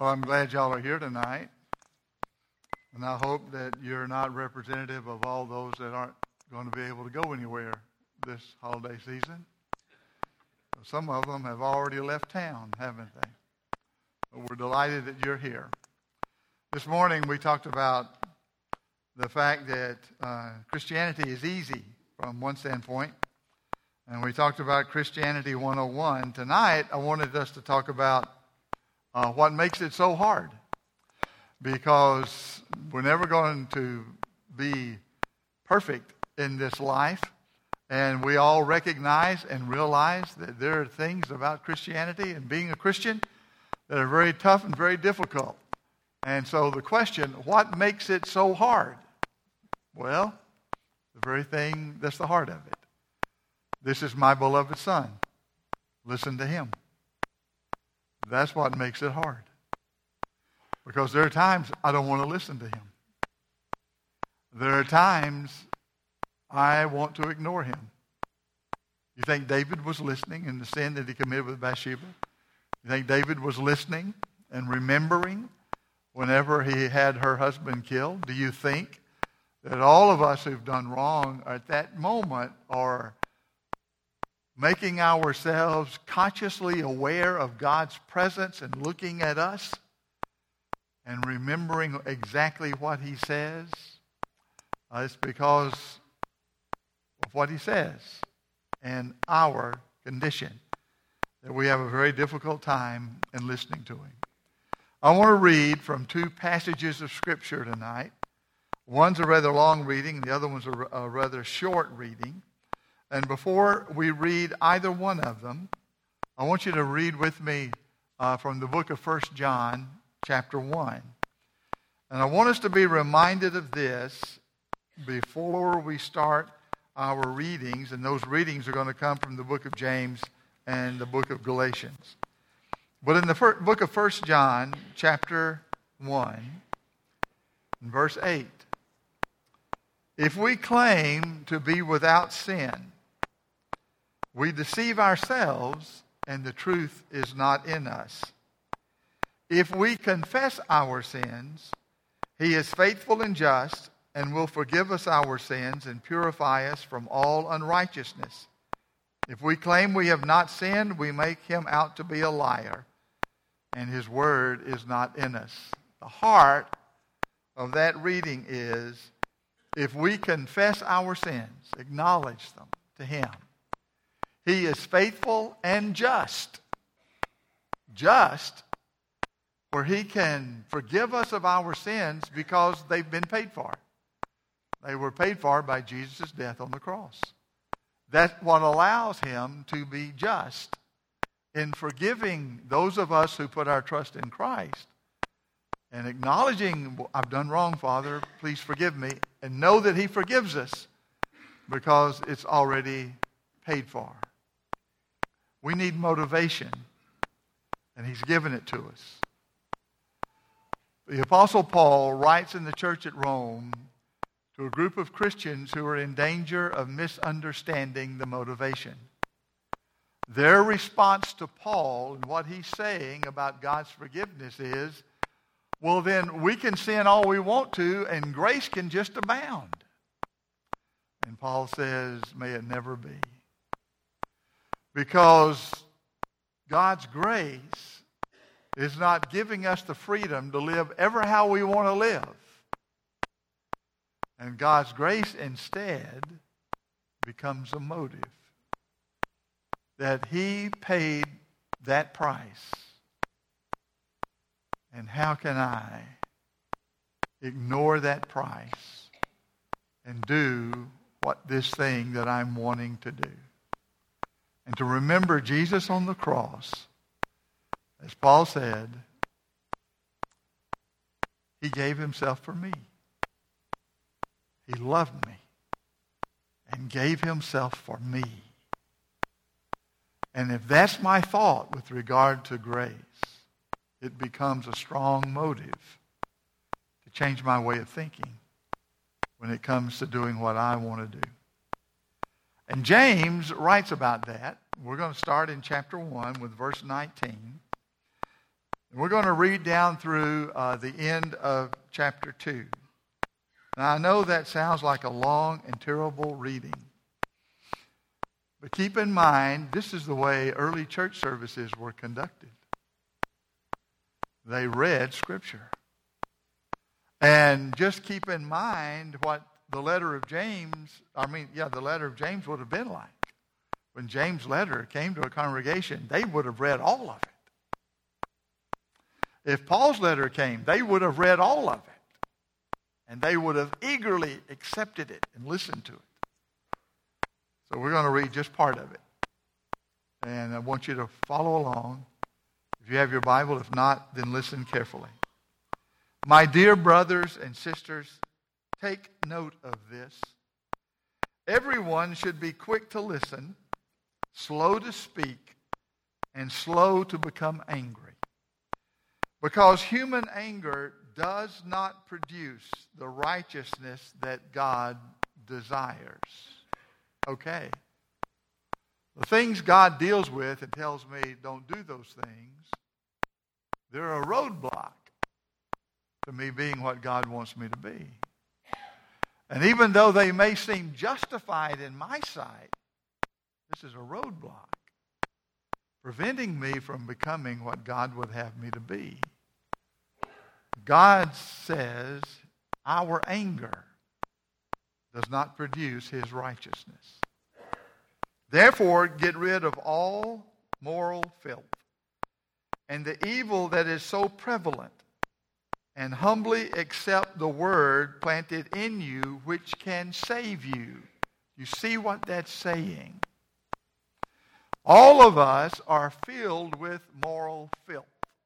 Well, I'm glad y'all are here tonight, and I hope that you're not representative of all those that aren't going to be able to go anywhere this holiday season. Some of them have already left town, haven't they? But we're delighted that you're here. This morning we talked about the fact that Christianity is easy from one standpoint, and we talked about Christianity 101. Tonight I wanted us to talk about what makes it so hard, because we're never going to be perfect in this life, and we all recognize and realize that there are things about Christianity and being a Christian that are very tough and very difficult. And so the question, what makes it so hard? Well, the very thing that's the heart of it. This is my beloved Son. Listen to him. That's what makes it hard. Because there are times I don't want to listen to him. There are times I want to ignore him. You think David was listening in the sin that he committed with Bathsheba? You think David was listening and remembering whenever he had her husband killed? Do you think that all of us who've done wrong at that moment are making ourselves consciously aware of God's presence and looking at us and remembering exactly what he says? It's because of what he says and our condition that we have a very difficult time in listening to him. I want to read from two passages of Scripture tonight. One's a rather long reading, and the other one's a rather short reading. And before we read either one of them, I want you to read with me from the book of 1 John, chapter 1. And I want us to be reminded of this before we start our readings, and those readings are going to come from the book of James and the book of Galatians. But in the book of 1 John, chapter 1, verse 8, if we claim to be without sin, we deceive ourselves, and the truth is not in us. If we confess our sins, he is faithful and just and will forgive us our sins and purify us from all unrighteousness. If we claim we have not sinned, we make him out to be a liar, and his word is not in us. The heart of that reading is, if we confess our sins, acknowledge them to him, he is faithful and just. Just where he can forgive us of our sins because they've been paid for. They were paid for by Jesus' death on the cross. That's what allows him to be just in forgiving those of us who put our trust in Christ and acknowledging, I've done wrong, Father, please forgive me, and know that he forgives us because it's already paid for. We need motivation, and he's given it to us. The Apostle Paul writes in the church at Rome to a group of Christians who are in danger of misunderstanding the motivation. Their response to Paul and what he's saying about God's forgiveness is, well, then we can sin all we want to, and grace can just abound. And Paul says, may it never be. Because God's grace is not giving us the freedom to live ever how we want to live. And God's grace instead becomes a motive. That he paid that price. And how can I ignore that price and do what this thing that I'm wanting to do? And to remember Jesus on the cross, as Paul said, he gave himself for me. He loved me and gave himself for me. And if that's my thought with regard to grace, it becomes a strong motive to change my way of thinking when it comes to doing what I want to do. And James writes about that. We're going to start in chapter 1 with verse 19. And we're going to read down through the end of chapter 2. Now, I know that sounds like a long and terrible reading. But keep in mind, this is the way early church services were conducted. They read Scripture. And just keep in mind what the letter of James would have been like. When James' letter came to a congregation, they would have read all of it. If Paul's letter came, they would have read all of it. And they would have eagerly accepted it and listened to it. So we're going to read just part of it. And I want you to follow along. If you have your Bible, if not, then listen carefully. My dear brothers and sisters, take note of this. Everyone should be quick to listen, slow to speak, and slow to become angry. Because human anger does not produce the righteousness that God desires. Okay. The things God deals with and tells me don't do those things, they're a roadblock to me being what God wants me to be. And even though they may seem justified in my sight, this is a roadblock preventing me from becoming what God would have me to be. God says our anger does not produce His righteousness. Therefore, get rid of all moral filth and the evil that is so prevalent, and humbly accept the word planted in you, which can save you. You see what that's saying? All of us are filled with moral filth.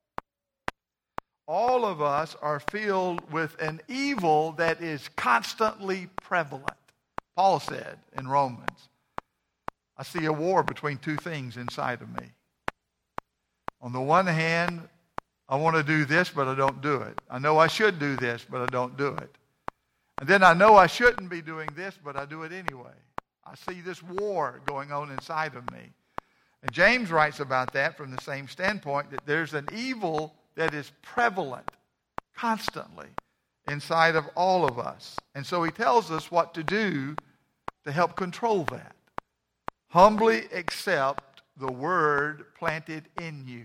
All of us are filled with an evil that is constantly prevalent. Paul said in Romans, I see a war between two things inside of me. On the one hand, I want to do this, but I don't do it. I know I should do this, but I don't do it. And then I know I shouldn't be doing this, but I do it anyway. I see this war going on inside of me. And James writes about that from the same standpoint, that there's an evil that is prevalent constantly inside of all of us. And so he tells us what to do to help control that. Humbly accept the word planted in you.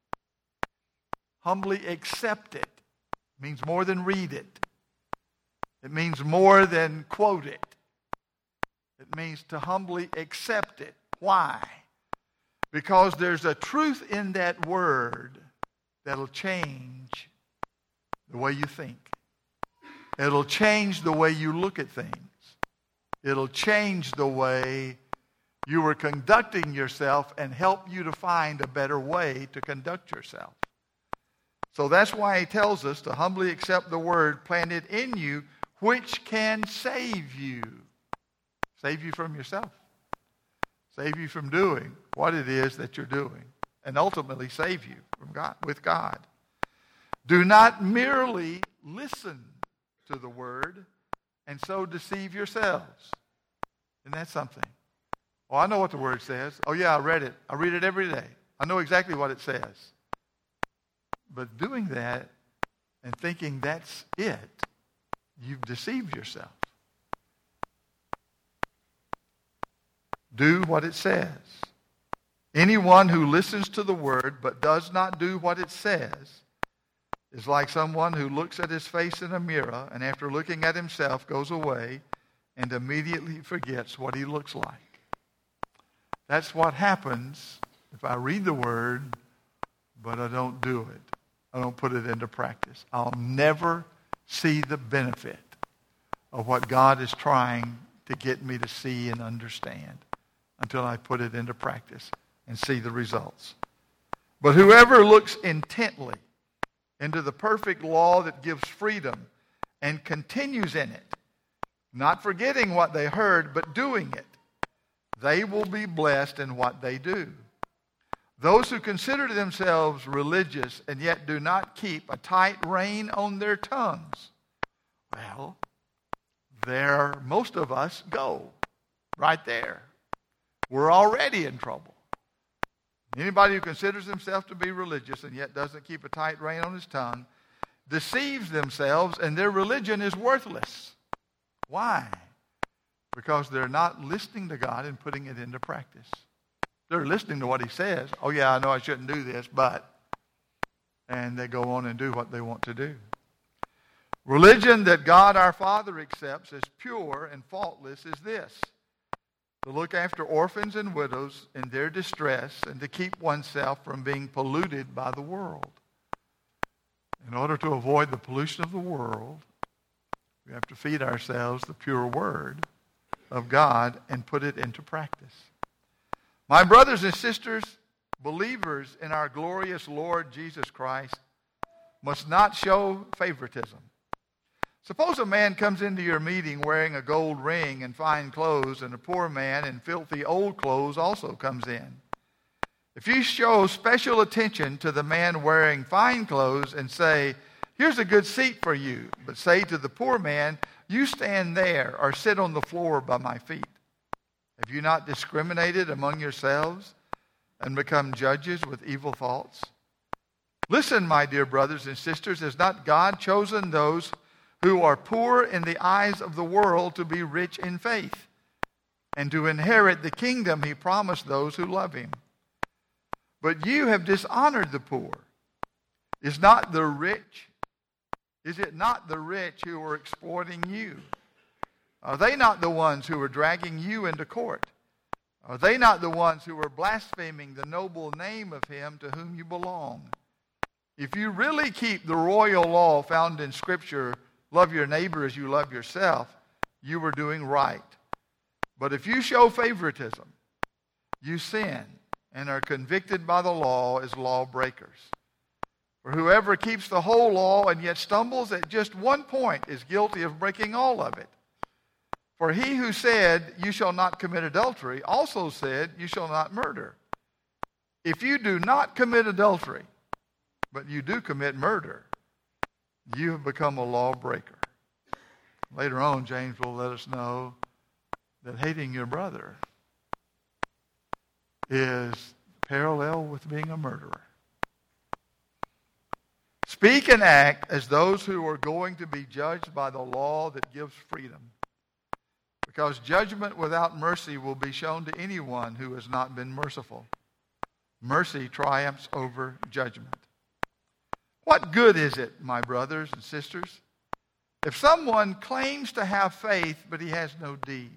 Humbly accept it. It means more than read it. It means more than quote it. It means to humbly accept it. Why? Because there's a truth in that word that'll change the way you think. It'll change the way you look at things. It'll change the way you are conducting yourself and help you to find a better way to conduct yourself. So that's why he tells us to humbly accept the word planted in you, which can save you. Save you from yourself. Save you from doing what it is that you're doing. And ultimately save you from God, with God. Do not merely listen to the word and so deceive yourselves. Isn't that something? Oh, I know what the word says. Oh yeah, I read it. I read it every day. I know exactly what it says. But doing that and thinking that's it, you've deceived yourself. Do what it says. Anyone who listens to the word but does not do what it says is like someone who looks at his face in a mirror and after looking at himself goes away and immediately forgets what he looks like. That's what happens if I read the word but I don't do it. I don't put it into practice. I'll never see the benefit of what God is trying to get me to see and understand until I put it into practice and see the results. But whoever looks intently into the perfect law that gives freedom and continues in it, not forgetting what they heard, but doing it, they will be blessed in what they do. Those who consider themselves religious and yet do not keep a tight rein on their tongues, well, there most of us go. Right there. We're already in trouble. Anybody who considers himself to be religious and yet doesn't keep a tight rein on his tongue deceives themselves, and their religion is worthless. Why? Because they're not listening to God and putting it into practice. They're listening to what he says. Oh yeah, I know I shouldn't do this, but... And they go on and do what they want to do. Religion that God our Father accepts as pure and faultless is this: to look after orphans and widows in their distress and to keep oneself from being polluted by the world. In order to avoid the pollution of the world, we have to feed ourselves the pure word of God and put it into practice. My brothers and sisters, believers in our glorious Lord Jesus Christ must not show favoritism. Suppose a man comes into your meeting wearing a gold ring and fine clothes, and a poor man in filthy old clothes also comes in. If you show special attention to the man wearing fine clothes and say, "Here's a good seat for you," but say to the poor man, "You stand there or sit on the floor by my feet," have you not discriminated among yourselves and become judges with evil thoughts? Listen, my dear brothers and sisters, has not God chosen those who are poor in the eyes of the world to be rich in faith and to inherit the kingdom he promised those who love him? But you have dishonored the poor. Is it not the rich who are exploiting you? Are they not the ones who are dragging you into court? Are they not the ones who are blaspheming the noble name of him to whom you belong? If you really keep the royal law found in Scripture, love your neighbor as you love yourself, you are doing right. But if you show favoritism, you sin and are convicted by the law as lawbreakers. For whoever keeps the whole law and yet stumbles at just one point is guilty of breaking all of it. For he who said, "You shall not commit adultery," also said, "You shall not murder." If you do not commit adultery, but you do commit murder, you have become a lawbreaker. Later on, James will let us know that hating your brother is parallel with being a murderer. Speak and act as those who are going to be judged by the law that gives freedom, because judgment without mercy will be shown to anyone who has not been merciful. Mercy triumphs over judgment. What good is it, my brothers and sisters, if someone claims to have faith but he has no deeds?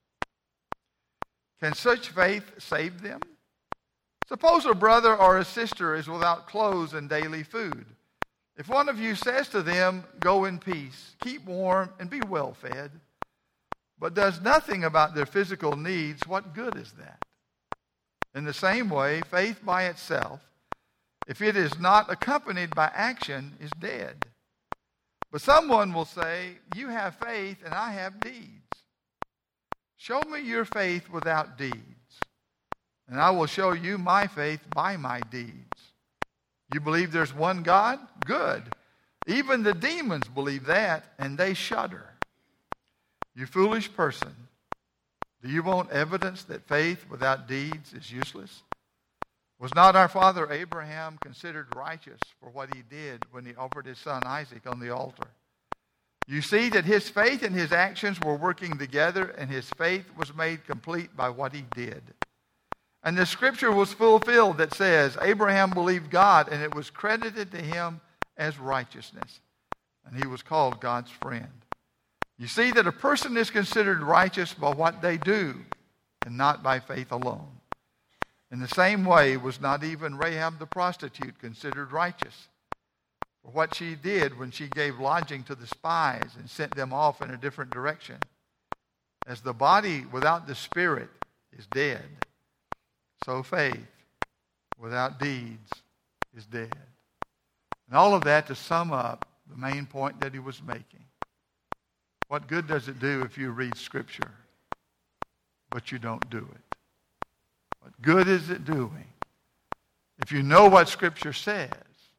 Can such faith save them? Suppose a brother or a sister is without clothes and daily food. If one of you says to them, "Go in peace, keep warm, and be well fed," but does nothing about their physical needs, what good is that? In the same way, faith by itself, if it is not accompanied by action, is dead. But someone will say, "You have faith and I have deeds. Show me your faith without deeds, and I will show you my faith by my deeds. You believe there's one God? Good. Even the demons believe that, and they shudder. You foolish person, do you want evidence that faith without deeds is useless? Was not our father Abraham considered righteous for what he did when he offered his son Isaac on the altar? You see that his faith and his actions were working together, and his faith was made complete by what he did. And the scripture was fulfilled that says, Abraham believed God, and it was credited to him as righteousness. And he was called God's friend. You see that a person is considered righteous by what they do, and not by faith alone. In the same way was not even Rahab the prostitute considered righteous for what she did when she gave lodging to the spies and sent them off in a different direction. As the body without the spirit is dead, so faith without deeds is dead. And all of that to sum up the main point that he was making. What good does it do if you read Scripture, but you don't do it? What good is it doing if you know what Scripture says,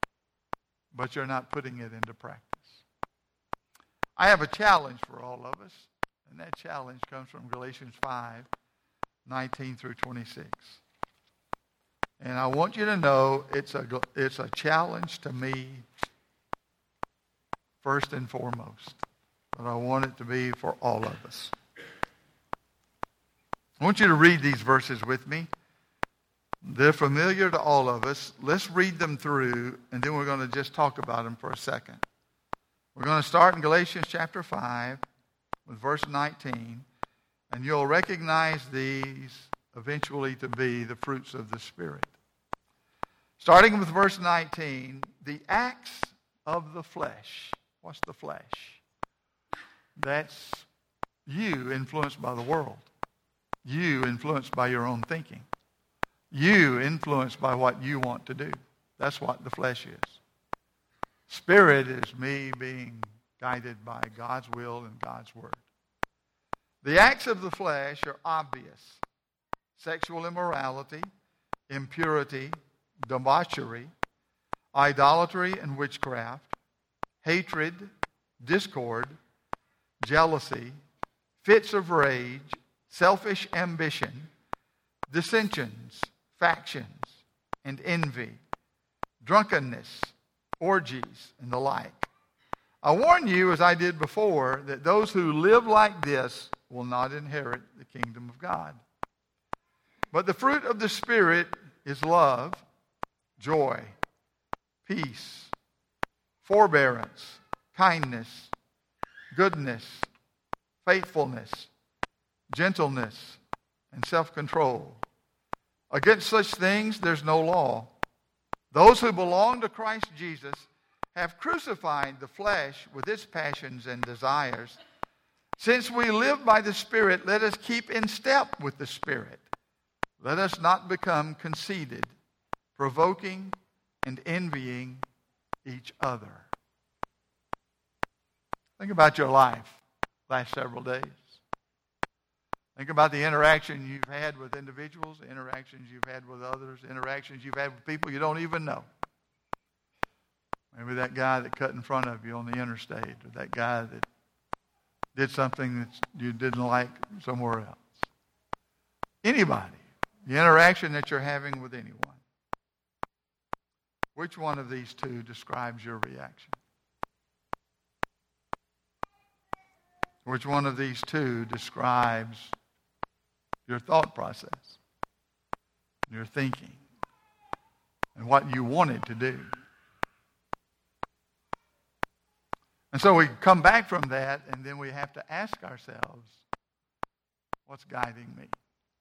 but you're not putting it into practice? I have a challenge for all of us, and that challenge comes from Galatians 5:19 through 26. And I want you to know it's a challenge to me first and foremost. But I want it to be for all of us. I want you to read these verses with me. They're familiar to all of us. Let's read them through, and then we're going to just talk about them for a second. We're going to start in Galatians chapter 5 with verse 19, and you'll recognize these eventually to be the fruits of the Spirit. Starting with verse 19, the acts of the flesh. What's the flesh? That's you influenced by the world. You influenced by your own thinking. You influenced by what you want to do. That's what the flesh is. Spirit is me being guided by God's will and God's word. The acts of the flesh are obvious. Sexual immorality, impurity, debauchery, idolatry and witchcraft, hatred, discord, jealousy, fits of rage, selfish ambition, dissensions, factions, and envy, drunkenness, orgies, and the like. I warn you, as I did before, that those who live like this will not inherit the kingdom of God. But the fruit of the Spirit is love, joy, peace, forbearance, kindness, goodness, faithfulness, gentleness, and self-control. Against such things there's no law. Those who belong to Christ Jesus have crucified the flesh with its passions and desires. Since we live by the Spirit, let us keep in step with the Spirit. Let us not become conceited, provoking and envying each other. Think about your life last several days. Think about the interaction you've had with individuals, the interactions you've had with others, interactions you've had with people you don't even know. Maybe that guy that cut in front of you on the interstate, or that guy that did something that you didn't like somewhere else. Anybody. The interaction that you're having with anyone. Which one of these two describes your reaction? Which one of these two describes your thought process, your thinking, and what you wanted to do? And so we come back from that, and then we have to ask ourselves, what's guiding me?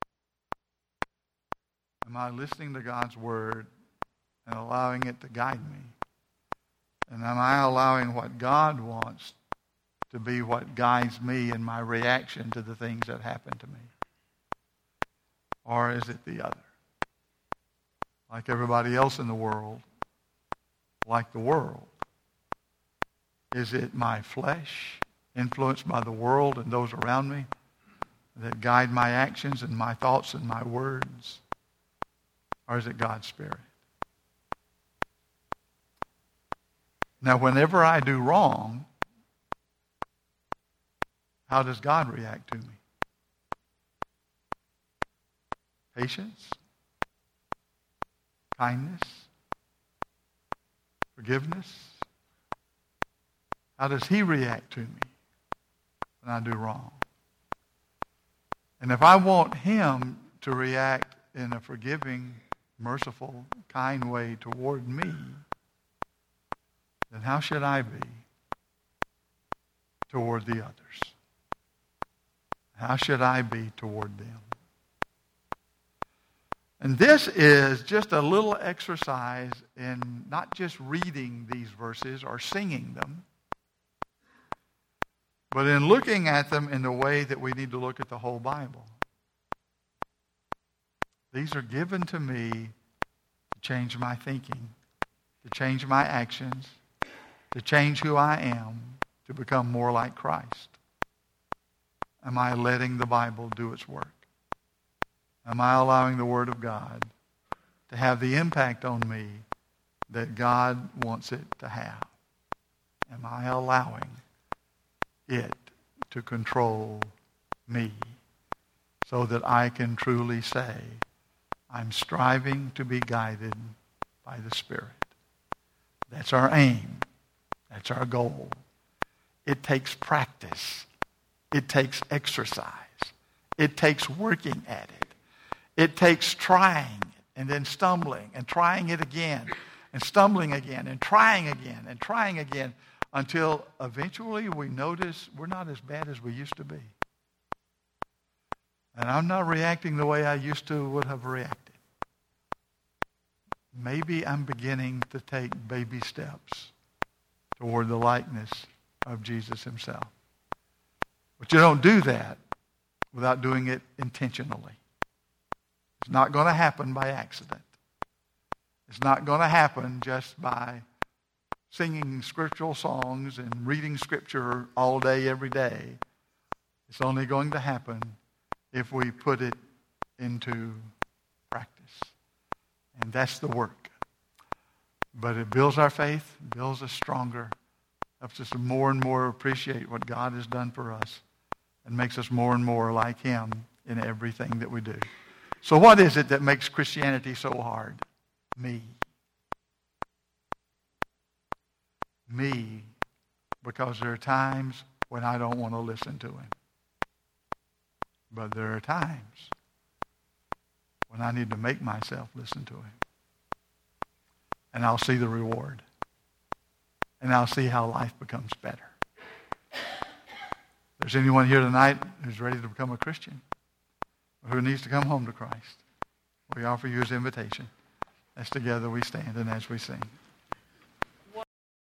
Am I listening to God's word and allowing it to guide me? And am I allowing what God wants to be what guides me in my reaction to the things that happen to me? Or is it the other? Like everybody else in the world, like the world. Is it my flesh, influenced by the world and those around me, that guide my actions and my thoughts and my words? Or is it God's Spirit? Now, whenever I do wrong, how does God react to me? Patience? Kindness? Forgiveness? How does He react to me when I do wrong? And if I want Him to react in a forgiving, merciful, kind way toward me, then how should I be toward the others? How should I be toward them? And this is just a little exercise in not just reading these verses or singing them, but in looking at them in the way that we need to look at the whole Bible. These are given to me to change my thinking, to change my actions, to change who I am, to become more like Christ. Am I letting the Bible do its work? Am I allowing the Word of God to have the impact on me that God wants it to have? Am I allowing it to control me so that I can truly say, I'm striving to be guided by the Spirit. That's our aim. That's our goal. It takes practice. It takes exercise. It takes working at it. It takes trying and then stumbling and trying it again and stumbling again and trying again until eventually we notice we're not as bad as we used to be. And I'm not reacting the way I used to would have reacted. Maybe I'm beginning to take baby steps toward the likeness of Jesus himself. But you don't do that without doing it intentionally. It's not going to happen by accident. It's not going to happen just by singing scriptural songs and reading scripture all day, every day. It's only going to happen if we put it into practice. And that's the work. But it builds our faith, builds us stronger, helps us to more and more appreciate what God has done for us, and makes us more and more like him in everything that we do. So what is it that makes Christianity so hard? Me. Me. Because there are times when I don't want to listen to him. But there are times when I need to make myself listen to him. And I'll see the reward. And I'll see how life becomes better. If there's anyone here tonight who's ready to become a Christian, or who needs to come home to Christ, we offer you his invitation as together we stand and as we sing.